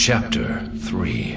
Chapter 3.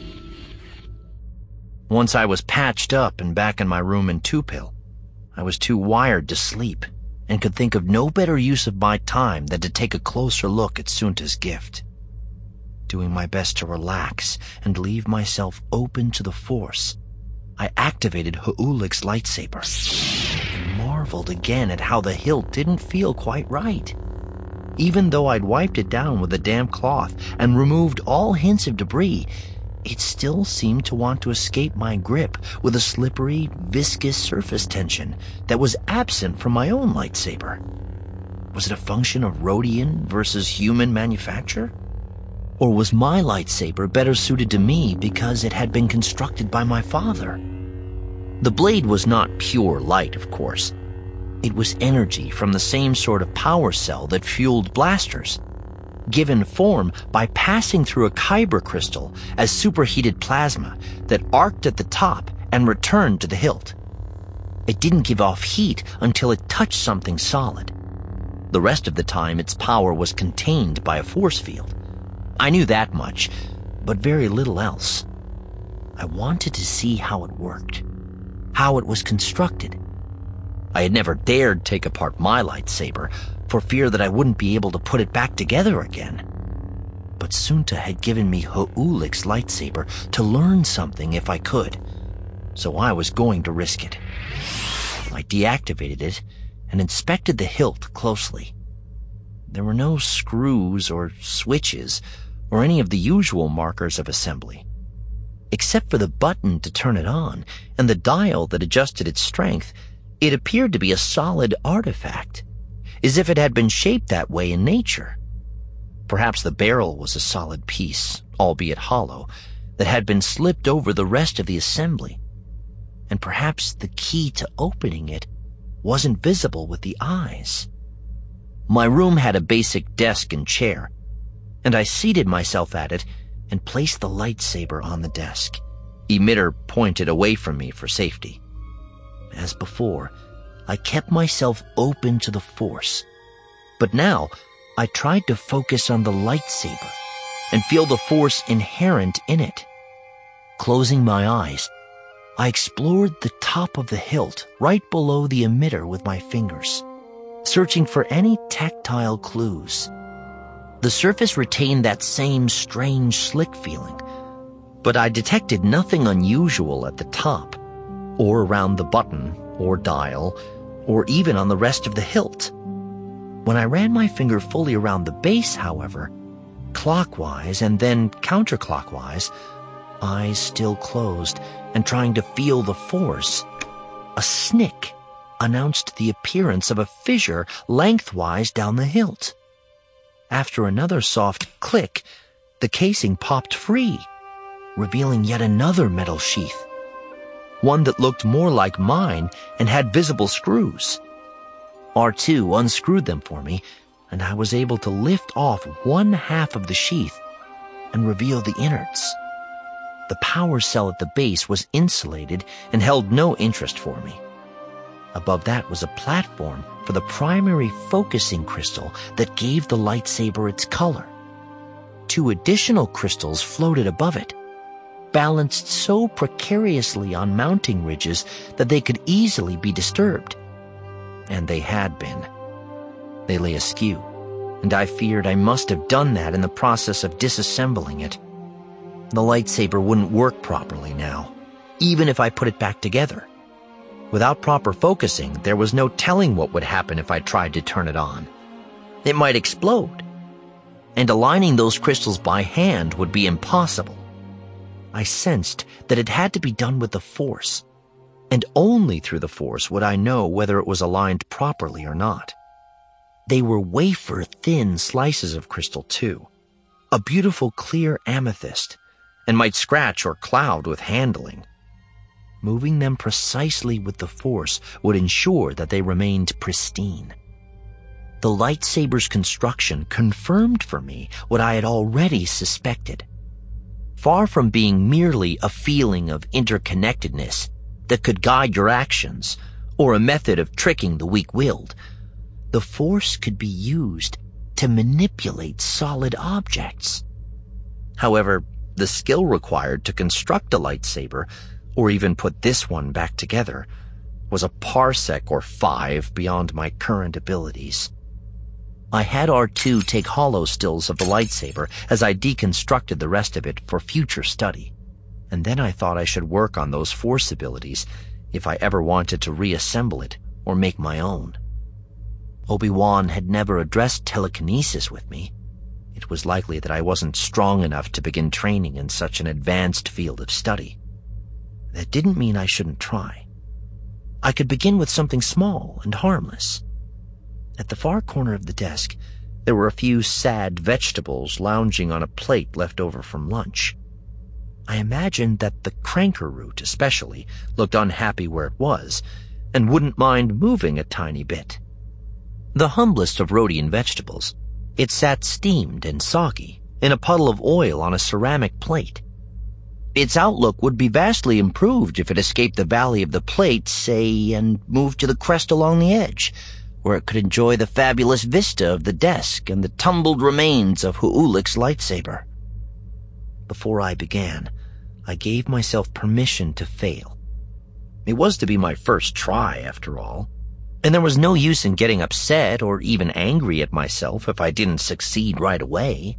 Once I was patched up and back in my room in Tupil, I was too wired to sleep and could think of no better use of my time than to take a closer look at Sunta's gift. Doing my best to relax and leave myself open to the Force, I activated Ha'ulik's lightsaber and marveled again at how the hilt didn't feel quite right. Even though I'd wiped it down with a damp cloth and removed all hints of debris, it still seemed to want to escape my grip with a slippery, viscous surface tension that was absent from my own lightsaber. Was it a function of Rhodian versus human manufacture? Or was my lightsaber better suited to me because it had been constructed by my father? The blade was not pure light, of course. It was energy from the same sort of power cell that fueled blasters, given form by passing through a kyber crystal as superheated plasma that arced at the top and returned to the hilt. It didn't give off heat until it touched something solid. The rest of the time, its power was contained by a force field. I knew that much, but very little else. I wanted to see how it worked, how it was constructed. I had never dared take apart my lightsaber for fear that I wouldn't be able to put it back together again. But Sunta had given me Ha'ulik's lightsaber to learn something if I could, so I was going to risk it. I deactivated it and inspected the hilt closely. There were no screws or switches or any of the usual markers of assembly. Except for the button to turn it on and the dial that adjusted its strength, it appeared to be a solid artifact, as if it had been shaped that way in nature. Perhaps the barrel was a solid piece, albeit hollow, that had been slipped over the rest of the assembly. And perhaps the key to opening it wasn't visible with the eyes. My room had a basic desk and chair, and I seated myself at it and placed the lightsaber on the desk, emitter pointed away from me for safety. As before, I kept myself open to the Force, but now I tried to focus on the lightsaber and feel the Force inherent in it. Closing my eyes, I explored the top of the hilt right below the emitter with my fingers, searching for any tactile clues. The surface retained that same strange slick feeling, but I detected nothing unusual at the top, or around the button, or dial, or even on the rest of the hilt. When I ran my finger fully around the base, however, clockwise and then counterclockwise, eyes still closed and trying to feel the Force, a snick announced the appearance of a fissure lengthwise down the hilt. After another soft click, the casing popped free, revealing yet another metal sheath, one that looked more like mine and had visible screws. R2 unscrewed them for me, and I was able to lift off one half of the sheath and reveal the innards. The power cell at the base was insulated and held no interest for me. Above that was a platform for the primary focusing crystal that gave the lightsaber its color. 2 additional crystals floated above it, balanced so precariously on mounting ridges that they could easily be disturbed. And they had been. They lay askew, and I feared I must have done that in the process of disassembling it. The lightsaber wouldn't work properly now, even if I put it back together. Without proper focusing, there was no telling what would happen if I tried to turn it on. It might explode, and aligning those crystals by hand would be impossible. I sensed that it had to be done with the Force, and only through the Force would I know whether it was aligned properly or not. They were wafer-thin slices of crystal, too, a beautiful clear amethyst, and might scratch or cloud with handling. Moving them precisely with the Force would ensure that they remained pristine. The lightsaber's construction confirmed for me what I had already suspected. Far from being merely a feeling of interconnectedness that could guide your actions or a method of tricking the weak-willed, the Force could be used to manipulate solid objects. However, the skill required to construct a lightsaber, or even put this one back together, was a parsec or 5 beyond my current abilities. I had R2 take hollow stills of the lightsaber as I deconstructed the rest of it for future study, and then I thought I should work on those Force abilities if I ever wanted to reassemble it or make my own. Obi-Wan had never addressed telekinesis with me. It was likely that I wasn't strong enough to begin training in such an advanced field of study. That didn't mean I shouldn't try. I could begin with something small and harmless. At the far corner of the desk, there were a few sad vegetables lounging on a plate left over from lunch. I imagined that the cranker root especially looked unhappy where it was, and wouldn't mind moving a tiny bit. The humblest of Rhodian vegetables, it sat steamed and soggy in a puddle of oil on a ceramic plate. Its outlook would be vastly improved if it escaped the valley of the plate, say, and moved to the crest along the edge, where it could enjoy the fabulous vista of the desk and the tumbled remains of Hu'ulik's lightsaber. Before I began, I gave myself permission to fail. It was to be my first try, after all, and there was no use in getting upset or even angry at myself if I didn't succeed right away.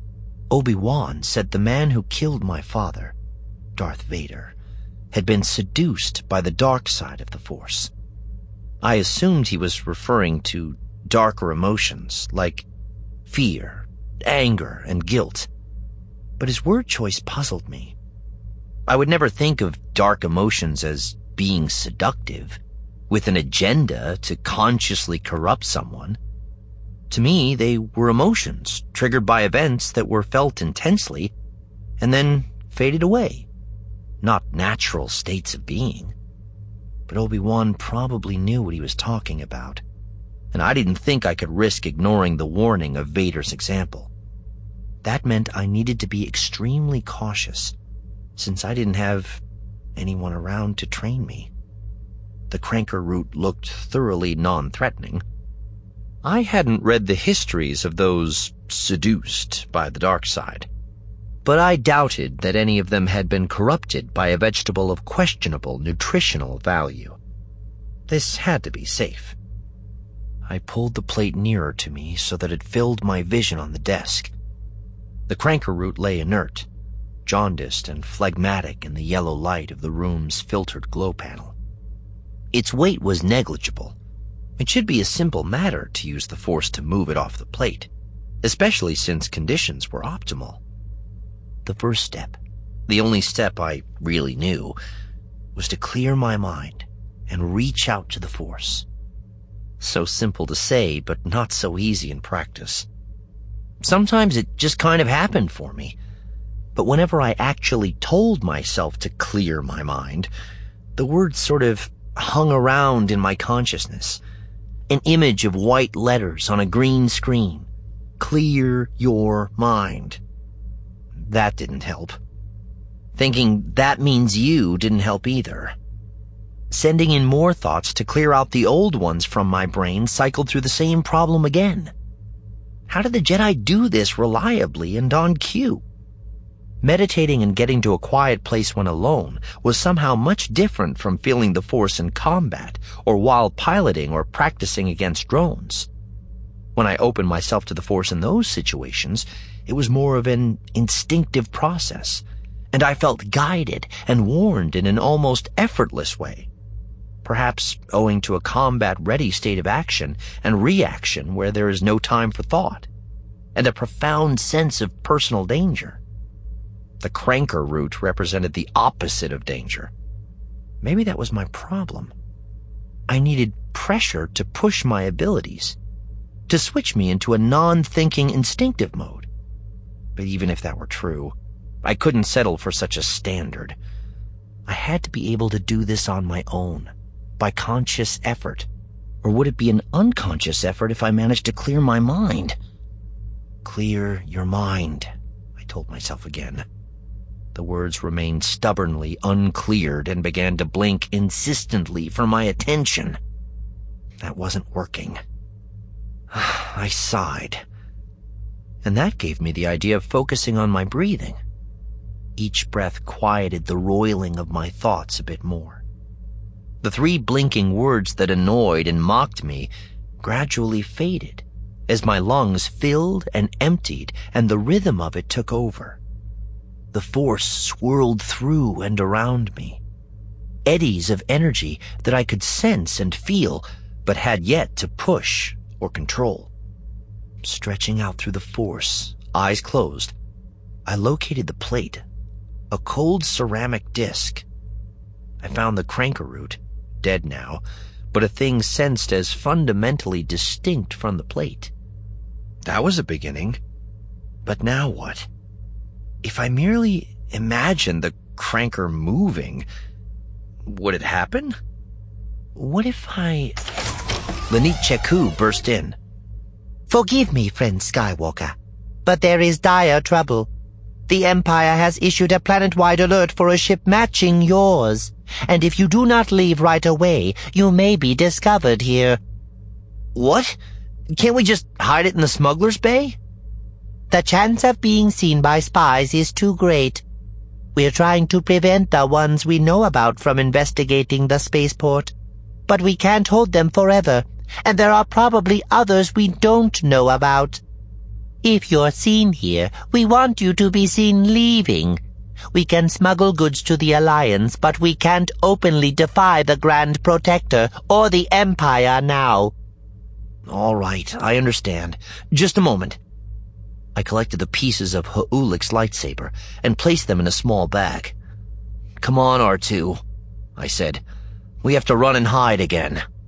Obi-Wan said the man who killed my father, Darth Vader, had been seduced by the dark side of the Force. I assumed he was referring to darker emotions like fear, anger, and guilt, but his word choice puzzled me. I would never think of dark emotions as being seductive, with an agenda to consciously corrupt someone. To me, they were emotions triggered by events that were felt intensely and then faded away, not natural states of being. But Obi-Wan probably knew what he was talking about, and I didn't think I could risk ignoring the warning of Vader's example. That meant I needed to be extremely cautious, since I didn't have anyone around to train me. The cranker root looked thoroughly non-threatening. I hadn't read the histories of those seduced by the dark side, but I doubted that any of them had been corrupted by a vegetable of questionable nutritional value. This had to be safe. I pulled the plate nearer to me so that it filled my vision on the desk. The cranker root lay inert, jaundiced and phlegmatic in the yellow light of the room's filtered glow panel. Its weight was negligible. It should be a simple matter to use the Force to move it off the plate, especially since conditions were optimal. The first step, the only step I really knew, was to clear my mind and reach out to the Force. So simple to say, but not so easy in practice. Sometimes it just kind of happened for me, but whenever I actually told myself to clear my mind, the words sort of hung around in my consciousness. An image of white letters on a green screen. Clear your mind. That didn't help. Thinking that means you didn't help either. Sending in more thoughts to clear out the old ones from my brain cycled through the same problem again. How did the Jedi do this reliably and on cue? Meditating and getting to a quiet place when alone was somehow much different from feeling the Force in combat or while piloting or practicing against drones. When I opened myself to the Force in those situations, it was more of an instinctive process, and I felt guided and warned in an almost effortless way, perhaps owing to a combat-ready state of action and reaction where there is no time for thought, and a profound sense of personal danger. The cranker root represented the opposite of danger. Maybe that was my problem. I needed pressure to push my abilities, to switch me into a non-thinking instinctive mode. But even if that were true, I couldn't settle for such a standard. I had to be able to do this on my own, by conscious effort. Or would it be an unconscious effort if I managed to clear my mind? Clear your mind, I told myself again. The words remained stubbornly uncleared and began to blink insistently for my attention. That wasn't working. I sighed. And that gave me the idea of focusing on my breathing. Each breath quieted the roiling of my thoughts a bit more. The 3 blinking words that annoyed and mocked me gradually faded as my lungs filled and emptied and the rhythm of it took over. The force swirled through and around me. Eddies of energy that I could sense and feel, but had yet to push or control. Stretching out through the force, eyes closed, I located the plate, a cold ceramic disc. I found the cranker root, dead now, but a thing sensed as fundamentally distinct from the plate. That was a beginning. But now what? If I merely imagined the cranker moving, would it happen? What if I... Lanit Cheku burst in. Forgive me, friend Skywalker, but there is dire trouble. The Empire has issued a planet-wide alert for a ship matching yours, and if you do not leave right away, you may be discovered here. What? Can't we just hide it in the smuggler's bay? The chance of being seen by spies is too great. We're trying to prevent the ones we know about from investigating the spaceport, but we can't hold them forever, and there are probably others we don't know about. If you're seen here, we want you to be seen leaving. We can smuggle goods to the Alliance, but we can't openly defy the Grand Protector or the Empire now. All right, I understand. Just a moment. I collected the pieces of Ha'ulik's lightsaber and placed them in a small bag. Come on, R2, I said. We have to run and hide again.